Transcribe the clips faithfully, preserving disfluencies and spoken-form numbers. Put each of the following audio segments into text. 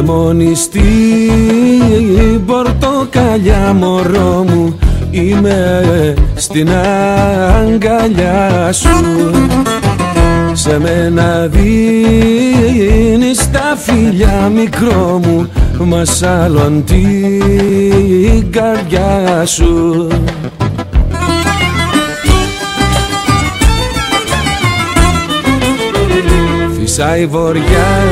με μόνη στην πορτοκαλιά μωρό μου, είμαι στην αγκαλιά σου. Σε μένα δίνεις τα φιλιά μικρό μου, μας άλλον την καρδιά σου. Φυσάει βοριάς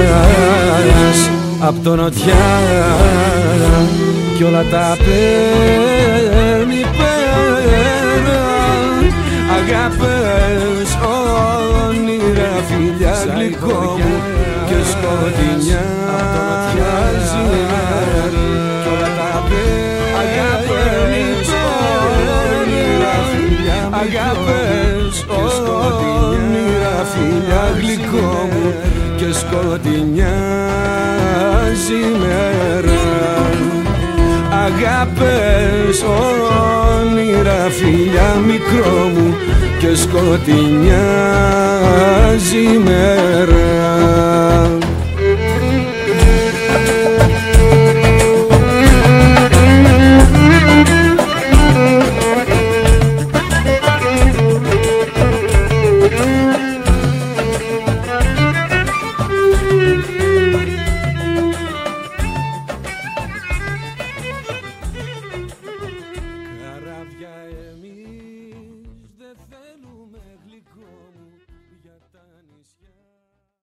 απ' το νοτιά κι όλα τα παίρνει πέρα. Αγάπες, όνειρα, φιλιά, γλυκό μου και σκοτεινιά ζημέρα. Κι όλα τα παίρνει πέρα. Αγάπες, όνειρα, φιλιά, γλυκό μου και σκοτεινιά ζημέρα. Αγάπες, όνειρα, φιλιά, μικρό μου και σκοτεινιά ζημέρα.